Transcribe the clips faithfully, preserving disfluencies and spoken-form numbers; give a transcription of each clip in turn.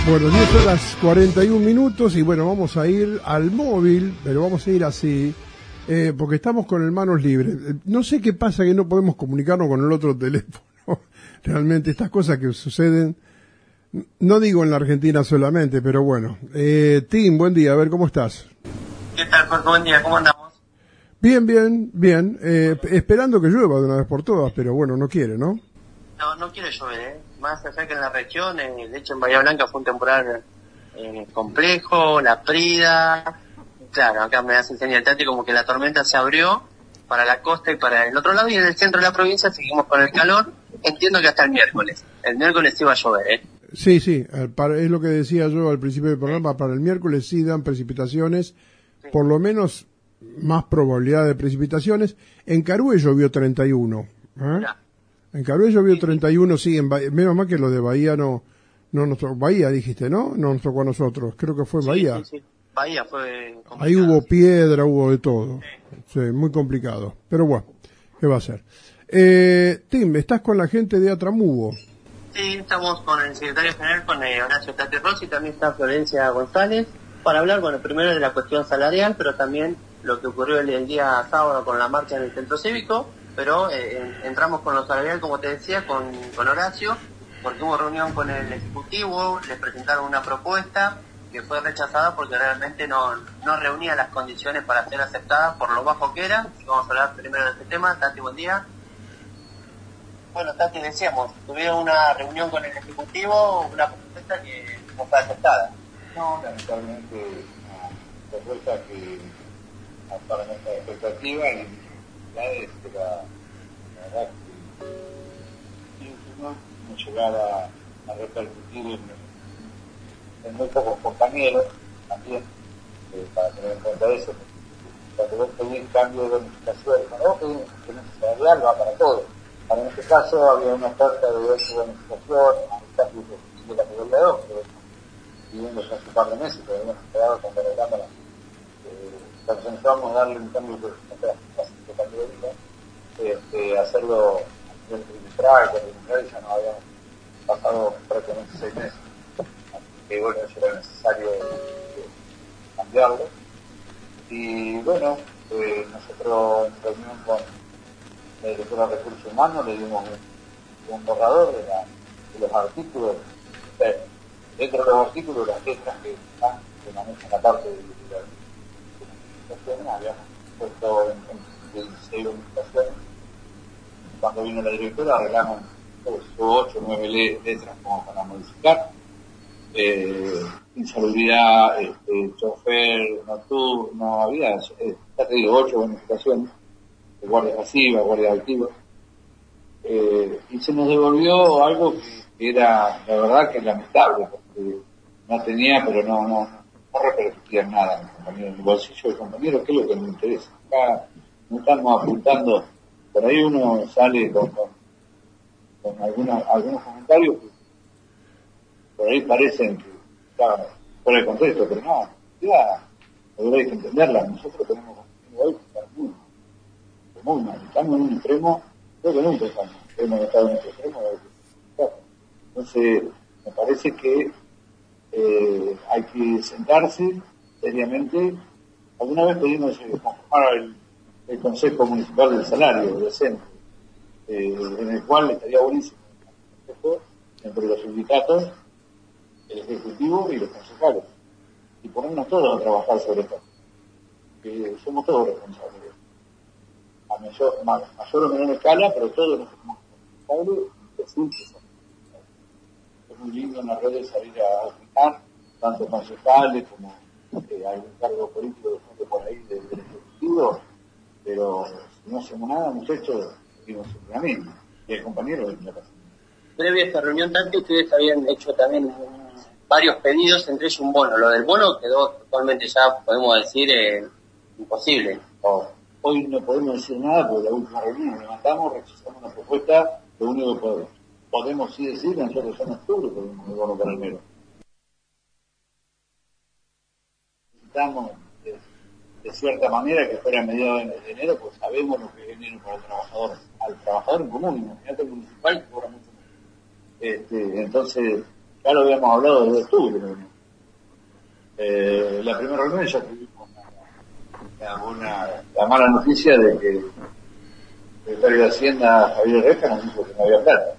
Bueno, diez horas cuarenta y un minutos y bueno, vamos a ir al móvil, pero vamos a ir así, eh, porque estamos con el manos libres. Eh, No sé qué pasa que no podemos comunicarnos con el otro teléfono. Realmente estas cosas que suceden, no digo en la Argentina solamente, pero bueno. Eh, Tim, buen día, a ver, ¿cómo estás? ¿Qué tal, Jorge? Buen día, ¿cómo andamos? Bien, bien, bien. Eh, esperando que llueva de una vez por todas, pero bueno, no quiere, ¿no? No, no quiere llover, ¿eh? Más allá que en la región, eh, de hecho en Bahía Blanca fue un temporal eh, complejo, La Prida. Claro, acá me hace señal Tati como que la tormenta se abrió para la costa y para el otro lado, y en el centro de la provincia seguimos con el calor. Entiendo que hasta el miércoles. El miércoles iba a llover, ¿eh? Sí, sí, al par- es lo que decía yo al principio del programa, para el miércoles sí dan precipitaciones, Sí. por lo menos más probabilidad de precipitaciones. En Carué llovió treinta y uno, ¿eh? Ya. En Carué llovió treinta y uno, sí, en Bahía, menos mal que lo de Bahía no, no nos tocó, Bahía dijiste, ¿no? No nos tocó a nosotros, creo que fue Sí, Bahía. sí, sí. Bahía fue complicado. Ahí hubo piedra, hubo de todo, sí, muy complicado, pero bueno, ¿qué va a ser? Eh, Tim, estás con la gente de Atramugo. Sí, estamos con el secretario general, con eh, Horacio Tati Rossi, también está Florencia González, para hablar, bueno, primero de la cuestión salarial, pero también lo que ocurrió el, el día sábado con la marcha en el centro cívico, pero eh, en- entramos con lo salarial, como te decía, con, con Horacio, porque hubo reunión con el Ejecutivo, les presentaron una propuesta que fue rechazada porque realmente no, no reunía las condiciones para ser aceptada por lo bajo que era. Así que vamos a hablar primero de este tema. Tati, buen día. Bueno, Tati, decíamos, tuvieron una reunión con el Ejecutivo, una propuesta que no fue aceptada. No, lamentablemente una propuesta que no para nuestra expectativa y necesidades de la, la verdad que ínfima no llegara a repercutir en, en muy pocos compañeros también, eh, para tener en cuenta eso. Cuando vos pedís cambio de bonificación, cuando vos pedís que salarial va para todo. Para en este caso había una oferta de ocho bonificación, un cambio de la categoría dos, pero viviendo ya hace un par de meses, pero habíamos quedado con la recámara. Eh, pensamos darle un cambio de, de categoría, este, hacerlo a nivel trimestral, que trimestral ya no habíamos pasado prácticamente seis meses. Así que bueno, eso era necesario eh, cambiarlo. Y bueno, eh, nosotros en reunión con el director de Recursos Humanos le dimos un, un borrador de, la, de los artículos. Eh, dentro de los artículos, las letras que están, que manejan la parte de, de la bonificaciones, habíamos puesto en, en dieciséis bonificaciones. Cuando vino la directora arreglamos ocho o nueve letras como para modificar. Eh, insalubridad, este, chofer, nocturno, no había, eh, ya te digo, ocho bonificaciones, de guardia pasiva, guardia activa. Eh, y se nos devolvió algo que era, la verdad, que lamentable, porque no tenía, pero no, no, no repercutía en nada, mis compañeros, en el bolsillo del compañero, que es lo que nos interesa. Acá no estamos apuntando, por ahí uno sale con, con, con alguna, algunos comentarios que por ahí parecen que estaban fuera de contexto, pero no, ya, la hay que entenderla. Nosotros tenemos contenido hoy que está muy, muy mal, estamos en un extremo, creo que nunca estamos, hemos estado en este extremo. Entonces, me parece que eh, hay que sentarse seriamente. Alguna vez pedimos eh, conformar el, el Consejo Municipal del Salario Decente, eh, en el cual estaría buenísimo entre los sindicatos, el Ejecutivo y los concejales, y ponernos todos a trabajar sobre esto, que somos todos responsables, a mayor, ma, mayor o menor escala, pero todos nos somos responsables y decir que somos responsables. Es muy lindo en las redes salir a opinar, tanto concejales como eh, algún cargo político de gente por ahí del, del Ejecutivo, pero si no hacemos nada, muchachos, seguimos siempre la misma, y el compañero es la casa. Previo a esta reunión, Tati, ustedes habían hecho también un, varios pedidos, entre ellos un bono. Lo del bono quedó totalmente ya, podemos decir, eh, imposible. Oh, hoy no podemos decir nada porque la última reunión nos levantamos, rechazamos una propuesta, lo único que podemos, podemos sí decir que nosotros en octubre podemos el bono para enero. Necesitamos de, de cierta manera que fuera a mediados de enero, pues sabemos lo que es enero para el trabajador, al trabajador en común, imagínate el municipal que cobra mucho más. Este, entonces, ya lo habíamos hablado desde octubre. ¿No? Eh, la primera reunión ya tuvimos la, la, una, la mala noticia de que el secretario de Hacienda, Javier Reja, nos dijo que no había plata.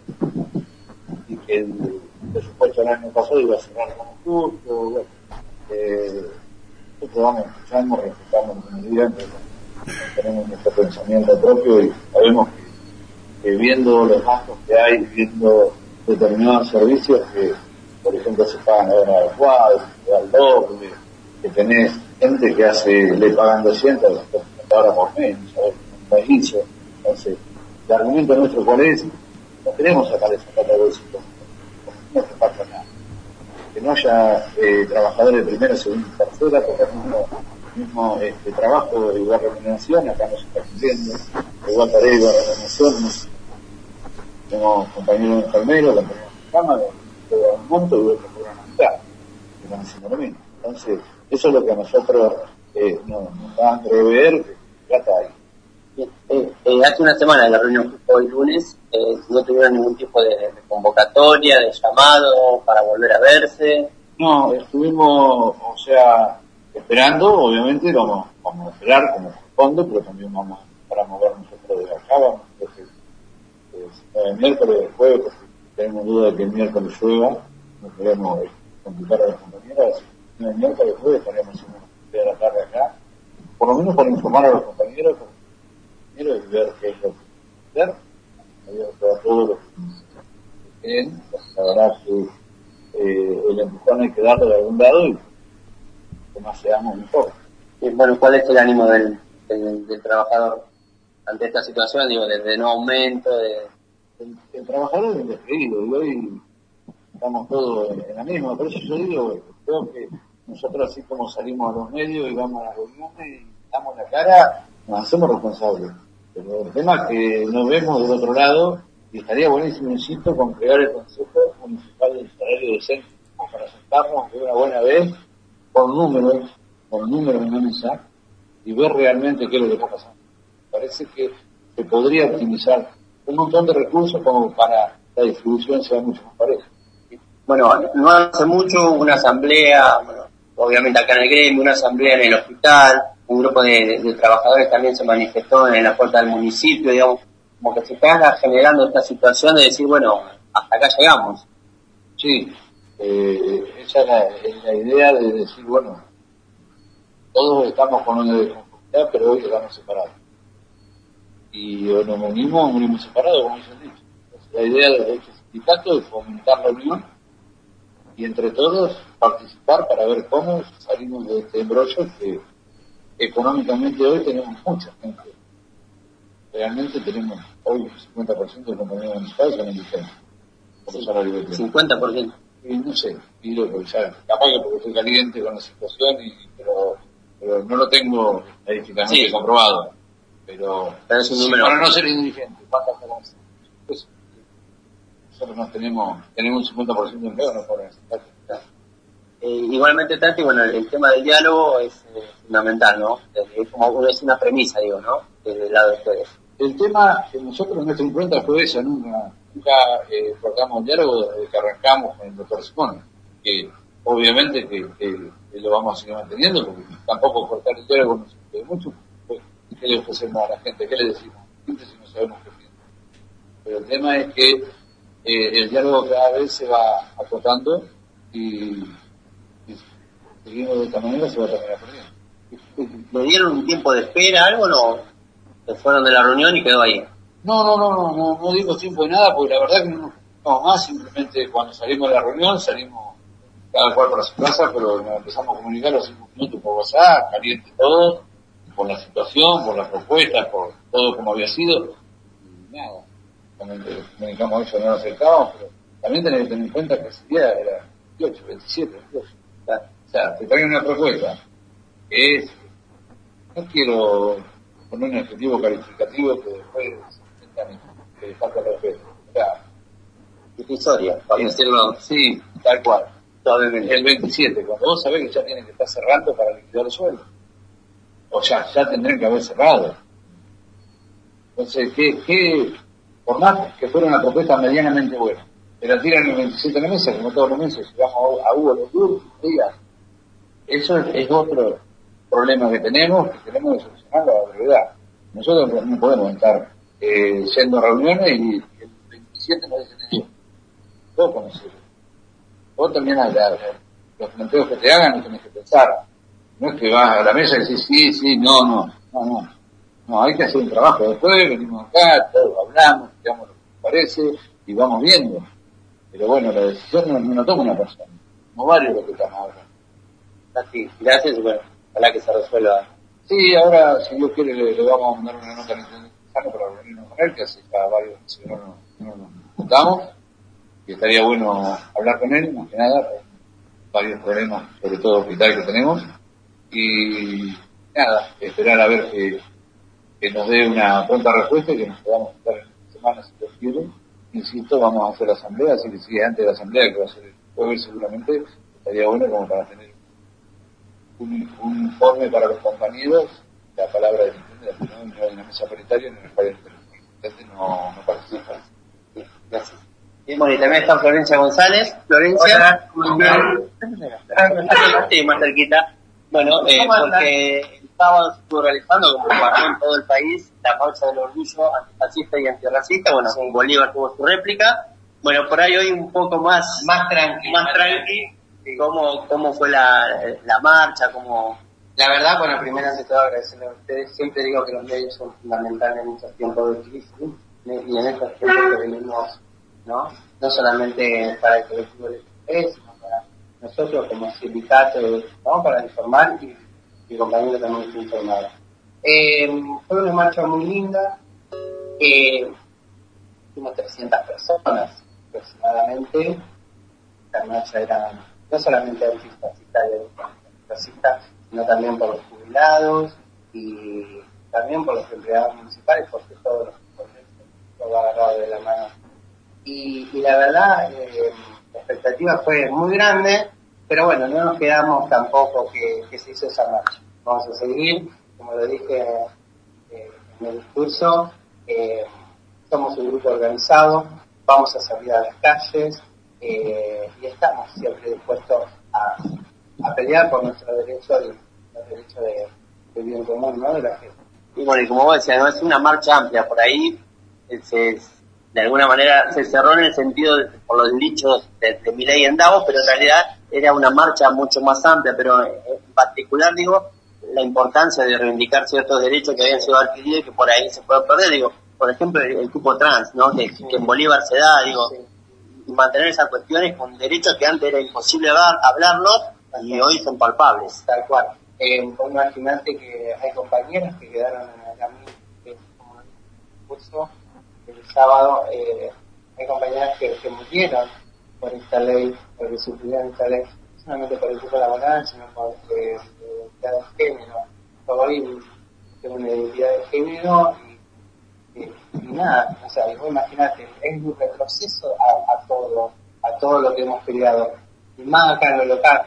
Y que el presupuesto del año pasado iba a cerrar como justo. Bueno, eh, nosotros vamos escuchando, respetamos lo que nos digan, pero tenemos nuestro pensamiento propio y sabemos que, que viendo los gastos que hay, viendo determinados servicios que, por ejemplo, se pagan ahora al cuadro, al doble, que tenés gente que hace, le pagan doscientos ahora por menos, ¿sabes? Un país. Entonces, el argumento nuestro cuál es, no queremos sacar esa plata de bolsillo, no te falta nada. Que no haya eh, trabajadores de primera, segunda y tercera, porque el mismo, mismo este, trabajo de igual remuneración, acá no se está cumpliendo, igual tarea, igual remuneración, no. Tenemos compañeros enfermeros, compañeros de cama, que cobran un monto y otros cobran una mitad, que están haciendo lo mismo. Entonces, eso es lo que a nosotros eh, nos, nos da a entrever que plata hay. Eh, eh, hace una semana de la reunión hoy lunes, eh, no tuvieron ningún tipo de, de convocatoria, de llamado para volver a verse. No, estuvimos, o sea, esperando, obviamente vamos, vamos a esperar como corresponde, pero también vamos para mover nosotros de acá, vamos a que el miércoles, el jueves, porque tenemos duda de que el miércoles llueva, no queremos complicar a las compañeras, el miércoles, el jueves estaremos en una de la tarde acá, por lo menos para informar a los compañeros, y ver qué es lo que hacer, abierto a todos los que quieren, la verdad que eh, el empujón hay que darlo de algún lado y que más seamos mejor. Y bueno, ¿cuál es el ánimo del, del, del trabajador ante esta situación? Digo, de, de no aumento, de... El, el trabajador es indefinido y hoy estamos todos en la misma, por eso yo digo, creo que nosotros así como salimos a los medios y vamos a las reuniones y damos la cara, nos hacemos responsables. Pero el tema es que nos vemos del otro lado y estaría buenísimo, insisto, con crear el Consejo Municipal del Salario Decente para sentarnos de una buena vez con números, con números en la mesa y ver realmente qué es lo que está pasando. Parece que se podría optimizar un montón de recursos como para la distribución sea mucho más pareja. Bueno, no hace mucho hubo una asamblea, bueno, obviamente acá en el gremio, una asamblea en el hospital, un grupo de, de, de trabajadores también se manifestó en la puerta del municipio, digamos, como que se está generando esta situación de decir, bueno, hasta acá llegamos. Sí, eh, esa es la, es la idea de decir, bueno, todos estamos con una desconformidad, pero hoy estamos separados. Y o nos unimos o unimos separados, como se dicho. Entonces, la idea de este sindicato es fomentar la unión y entre todos participar para ver cómo salimos de este embrollo que económicamente hoy tenemos mucha gente. Realmente tenemos hoy un cincuenta por ciento de compañeros municipales son indigentes. Por los salarios que tienen. cincuenta por ciento. Y no sé, y lo que ya, capaz que porque estoy caliente con la situación, y, pero, pero no lo tengo estadísticamente sí. comprobado. Pero, pero es un sí, número. Para no ser indigente, ¿cuántas personas? Pues, nosotros no tenemos, tenemos un cincuenta por ciento de empleo, no podemos necesitar. Eh, igualmente, Tati, bueno, el, el tema del diálogo es eh, fundamental, ¿no? Es como es una premisa, digo, ¿no? Desde el lado de ustedes. El tema que nosotros nuestra impronta fue esa, nunca, nunca eh, cortamos el diálogo desde que arrancamos con el doctor Simón, que obviamente que, que, que lo vamos a seguir manteniendo, porque tampoco cortar el diálogo nos sirve mucho. Pues, ¿qué le ofrecemos a la gente? ¿Qué le decimos a la gente si no sabemos qué piensa? Pero el tema es que eh, el diálogo cada vez se va acotando y si seguimos de esta manera se va a terminar perdiendo. ¿Le dieron un tiempo de espera, algo o no? Se fueron de la reunión y quedó ahí. No, no, no, no, no, no digo tiempo de nada, porque la verdad que no nos juntamos más, simplemente cuando salimos de la reunión, salimos cada cual para su casa, pero nos empezamos a comunicar los cinco minutos por WhatsApp, caliente todo, por la situación, por las propuestas, por todo como había sido, y nada, cuando comunicamos eso no nos acercábamos, pero también tenés que tener en cuenta que ese día era veintiocho, veintisiete, veintiocho. O sea, te traen una propuesta que es, no quiero poner un adjetivo calificativo que después que le falta respeto. O sea, divisoria, para decirlo. Sí, tal cual. El veintisiete, cuando vos sabés que ya tienen que estar cerrando para liquidar el sueldo. O sea, ya tendrían que haber cerrado. Entonces, ¿qué, qué, por más que fuera una propuesta medianamente buena, pero tiran el veintisiete en la mesa, como todos los meses, llegamos a Hugo los últimos días. Eso es, es otro problema que tenemos, que tenemos que solucionar a la brevedad. Nosotros no podemos estar eh, yendo a reuniones y el veintisiete nos dicen eso. Vos conocés. Vos también la, la, los planteos que te hagan los tenés que pensar. No es que vas a la mesa y decís sí, sí, no, no, no, no. No, hay que hacer un trabajo después, venimos acá, todos hablamos, digamos lo que nos parece y vamos viendo. Pero bueno, la decisión no, no toma una persona, como varios de los que están ahora. Así, gracias y bueno, ojalá que se resuelva. Sí, ahora, si Dios quiere, le, le vamos a mandar una nota al intendente para reunirnos con él, que hace ya varios meses que no nos, no nos juntamos, y estaría bueno hablar con él, más que nada, varios problemas, sobre todo hospital que tenemos, y nada, esperar a ver que, que nos dé una pronta respuesta y que nos podamos juntar en esta semana si Dios quiere. Insisto, vamos a hacer la asamblea, así que si antes de la asamblea, que va a ser el jueves seguramente, estaría bueno como para tener Un, un informe para los compañeros, la palabra del intendente, ¿no? No hay una mesa paritaria en el cual el intendente no, no participa. Sí, gracias. Y bueno, y también está Florencia González. Florencia, ¿cómo estás? Sí, más cerquita. Bueno, eh, porque el sábado se estuvo realizando, como pasó en todo el país, la marcha del orgullo antifascista y antirracista. Bueno, sí. Bolívar tuvo su réplica. Bueno, por ahí hoy un poco más, más tranqui, más tranqui. ¿Cómo, cómo fue la, la marcha? ¿Cómo... La verdad, bueno, primero ante todo agradecerle a ustedes. Siempre digo que los medios son fundamentales en estos tiempos de crisis y en estos tiempos que venimos, ¿no? No solamente para el colectivo de ustedes, sino para nosotros como sindicato, ¿no? Para informar y mi compañero también está informado. Eh, fue una marcha muy linda. Eh, fuimos trescientas personas aproximadamente. La marcha era no solamente antifascista y antirracista, sino también por los jubilados y también por los empleados municipales, porque todos los proyectos lo agarrado de la mano. Y, y la verdad, eh, la expectativa fue muy grande, pero bueno, no nos quedamos tampoco que, que se hizo esa marcha. Vamos a seguir, como lo dije eh, en el discurso, eh, somos un grupo organizado, vamos a salir a las calles, Eh, y estamos siempre dispuestos a, a pelear por nuestro derecho y los derechos de, de bien común, ¿no? De la gente. Y bueno, y como vos decías, no es una marcha amplia, por ahí se, de alguna manera se cerró en el sentido de, por los dichos de, de Milei en Davos, pero en realidad era una marcha mucho más amplia, pero en particular digo la importancia de reivindicar ciertos derechos que habían sido adquiridos y que por ahí se pueden perder, digo, por ejemplo el, el cupo trans, ¿no? Que, sí. que en Bolívar se da, digo. Sí. Y mantener esas cuestiones con derechos que antes era imposible hablar, hablarlos y hoy son palpables. Tal cual. Eh, Imagínate que hay compañeras que quedaron en el camino, que como discurso el sábado, eh, hay compañeras que, que murieron por esta ley, porque sufrieron esta ley, no solamente por el cupo laboral, sino por eh, identidad de género. Hoy tengo una identidad de género y, y, y nada, o sea, vos imaginate, es un retroceso a, a todo, a todo lo que hemos peleado, y más acá en lo local.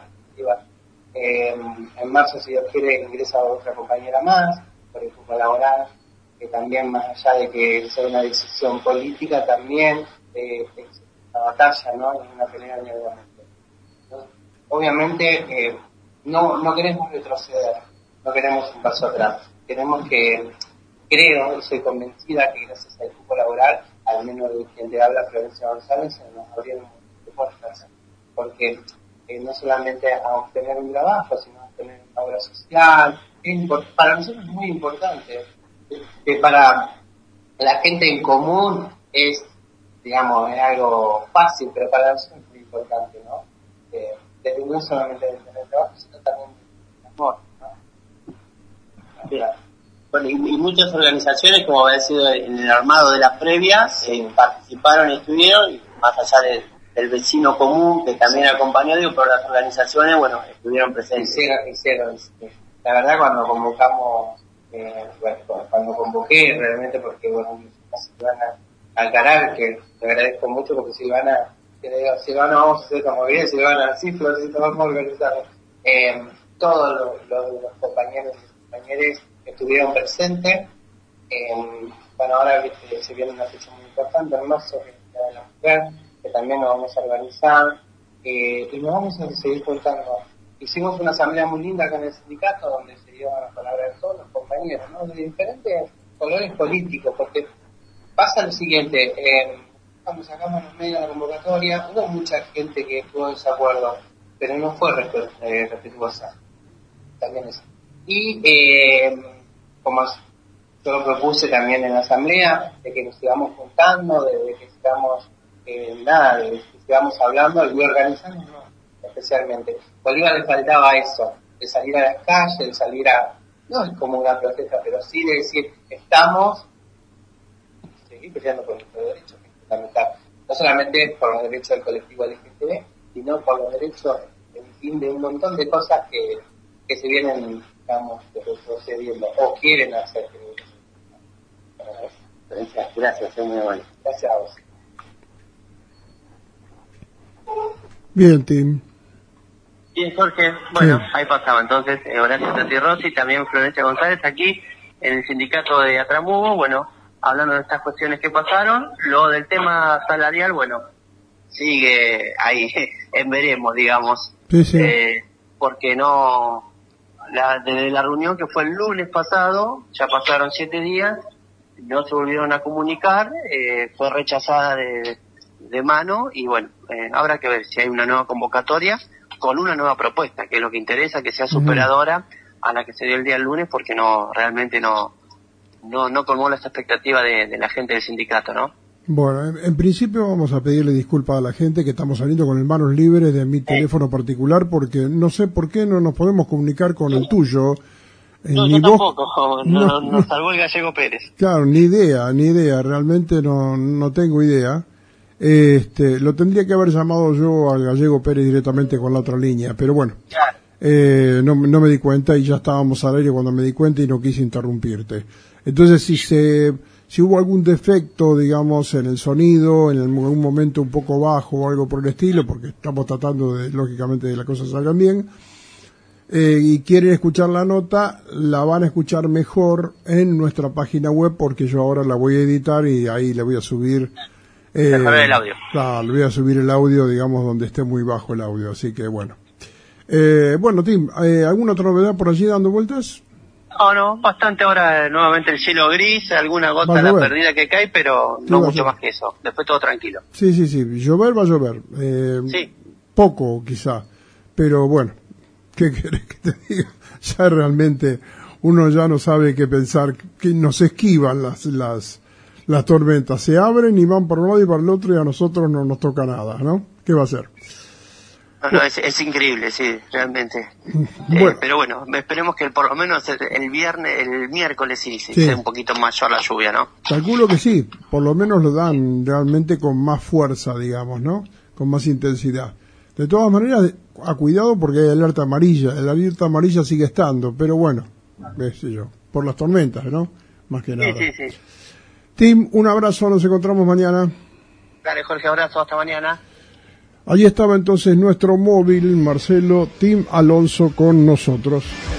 Eh, en marzo, si Dios quiere, ingresa otra compañera más por el cupo laboral, que también, más allá de que sea una decisión política, también eh, es una batalla, ¿no? Es una pelea diariamente. Obviamente, eh, no, no queremos retroceder, no queremos un paso atrás, queremos que, creo y soy convencida que gracias al cupo laboral, al menos de quien te habla, Florencia González, se nos abrieron puertas, porque Eh, no solamente a obtener un trabajo, sino a obtener una obra social. Es import- para nosotros es muy importante, que para la gente en común es, digamos, es algo fácil, pero para nosotros es muy importante, ¿no? Eh, de, no solamente de tener trabajo, sino también de amor, ¿no? Claro. Bueno, y, y muchas organizaciones, como había sido en el armado de las previas, eh, participaron y estuvieron, y más allá de el vecino común que también acompañó, digo, pero las organizaciones, bueno, estuvieron presentes. Hicieron, hicieron. La verdad, cuando convocamos, eh, bueno, cuando convoqué realmente, porque, bueno, Silvana Alcaraz, que te agradezco mucho, porque Silvana, que le digo, Silvana, vamos a hacer como bien, Silvana, sí, Florcita, vamos a organizar. Eh, todos los, los, los compañeros y compañeras estuvieron presentes. Eh, bueno, ahora viste, se viene una fecha muy importante, en marzo, que es la de la mujer. que también nos vamos a organizar, eh, y nos vamos a seguir juntando. Hicimos una asamblea muy linda acá en el sindicato, donde se dio la palabra de todos los compañeros, ¿no? De diferentes colores políticos, porque pasa lo siguiente, eh, cuando sacamos los medios de la convocatoria, hubo mucha gente que estuvo en desacuerdo, pero no fue eh, respetuosa, también eso. Y eh, como yo lo propuse también en la asamblea, de que nos sigamos juntando, de, de que sigamos, eh, nada, de que sigamos hablando y organizándonos, ¿no? Especialmente. Bolívar le faltaba eso, de salir a las calles, de salir a, no es como una protesta, pero sí de decir, estamos, seguir peleando por nuestros derechos, que es fundamental. No solamente por los derechos del colectivo L G B T, sino por los derechos, en fin, de un montón de cosas que, que se vienen, digamos, retrocediendo, o quieren hacer. Gracias, gracias, es muy bueno. Gracias a vos. Bien, Tim. Bien, Jorge. Bueno, sí. Ahí pasaba entonces eh, Horacio Tati Rossi, también Florencia González, aquí en el sindicato de Atramugo, bueno, hablando de estas cuestiones que pasaron. Lo del tema salarial, bueno, sigue ahí en veremos, digamos. Sí, sí. Eh, porque no, la, desde la reunión que fue el lunes pasado, ya pasaron siete días, no se volvieron a comunicar, eh, fue rechazada de, de mano, y bueno, eh, habrá que ver si hay una nueva convocatoria con una nueva propuesta, que es lo que interesa, que sea superadora uh-huh. a la que se dio el día el lunes, porque no, realmente no, no, no colmó las expectativas de, de la gente del sindicato, ¿no? Bueno, en, en principio vamos a pedirle disculpas a la gente que estamos saliendo con el manos libres de mi eh. teléfono particular, porque no sé por qué no nos podemos comunicar con el tuyo. Eh, no, yo vos... tampoco, no, no, nos salvó el Gallego Pérez. Claro, ni idea, ni idea, realmente no, no tengo idea. Este, lo tendría que haber llamado yo al Gallego Pérez directamente con la otra línea, pero bueno, claro. eh, no, no me di cuenta y ya estábamos al aire cuando me di cuenta y no quise interrumpirte. Entonces, si se, si hubo algún defecto, digamos, en el sonido, en algún momento un poco bajo o algo por el estilo, porque estamos tratando de, lógicamente, de que las cosas salgan bien, eh, y quieren escuchar la nota, la van a escuchar mejor en nuestra página web, porque yo ahora la voy a editar y ahí le voy a subir Eh, el audio. Claro, le voy a subir el audio, digamos, donde esté muy bajo el audio, así que bueno. Eh, bueno, Tim, eh, ¿alguna otra novedad por allí dando vueltas? No, no, bastante ahora nuevamente el cielo gris, alguna gota de la perdida que cae, pero no mucho más que eso. Después todo tranquilo. Sí, sí, sí, llover va a llover. Eh, sí. Poco, quizá, pero bueno, ¿qué querés que te diga? Ya realmente uno ya no sabe qué pensar, que nos esquivan las... las las tormentas, se abren y van para un lado y para el otro y a nosotros no nos toca nada, ¿no? ¿Qué va a ser? No, no, es, es increíble, sí, realmente. Bueno. Eh, pero bueno, esperemos que por lo menos el, el viernes, el miércoles sí, sí, sí, sea un poquito mayor la lluvia, ¿no? Calculo que sí, por lo menos lo dan realmente con más fuerza, digamos, ¿no? Con más intensidad. De todas maneras, a cuidado porque hay alerta amarilla, la alerta amarilla sigue estando, pero bueno, qué sé yo, por las tormentas, ¿no? Más que nada. Sí, sí, sí. Tim, un abrazo, nos encontramos mañana. Dale, Jorge, abrazo, hasta mañana. Allí estaba entonces nuestro móvil, Marcelo Tim Alonso, con nosotros.